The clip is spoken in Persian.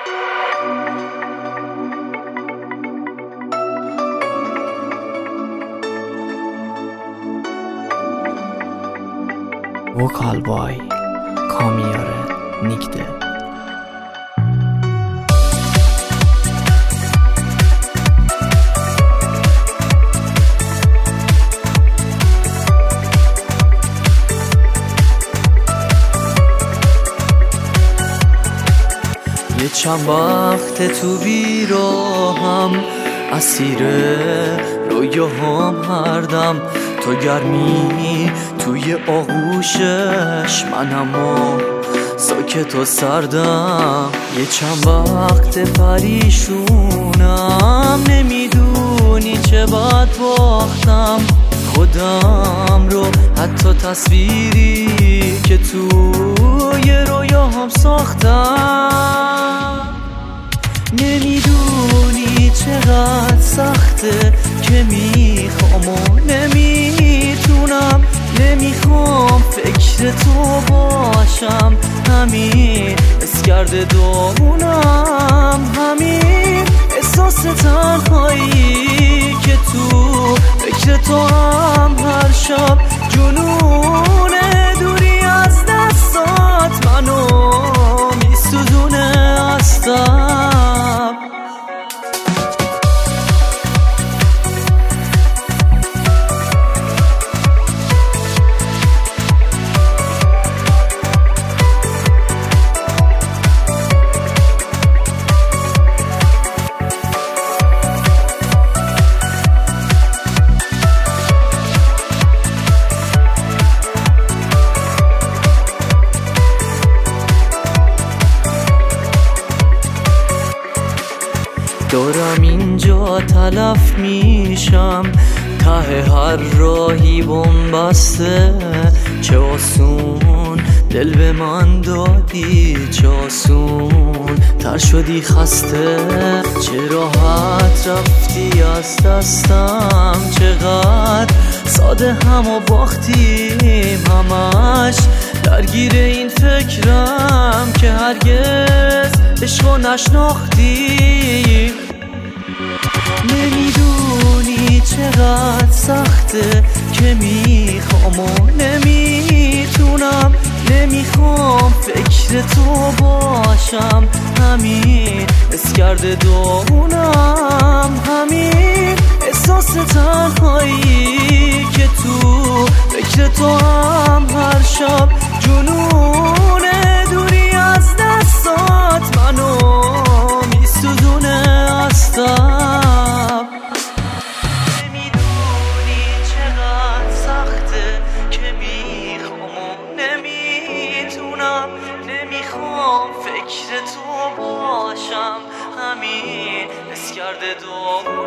وکال بای کامیاره نیکده. یه چند وقت تو بیراهم، اسیر رویاهام هر دم. تو گرمی توی آغوشش، من اما ساکت و سردم. یه چند وقت پریشونم، نمیدونی چه بد باختم خودم رو، حتی تصویری که توی رویاهم ساختم. نمیدونی چقدر سخته که میخوام و نمیتونم. نمیخوام فکر تو باشم، همین حس کرده دامونم. همین احساس تنهایی که تو فکر تو هم هر شب. جنون دوری از دستات منو میسوزونه هستم. دارم اینجا تلف میشم، ته هر راهی بنبسته. چه آسون دل به من دادی، چه آسون تر شدی خسته. چه راحت رفتی از دستم، چقدر ساده همو باختیم. همش درگیر این فکرم که هرگز عشقو نشناختیم. نمیدونی چقدر سخته که میخوام و نمیتونم. نمیخوام فکر تو باشم، همین حس کرده دامونم. همین احساس تنهایی که تو فکر تو هم هر شب. جنون دوری از دستات منو میسوزونه هستم. نمیدونی چقدر سخته که میخوام و نمیتونم. نمیخوام فکر تو باشم، همین حس کرده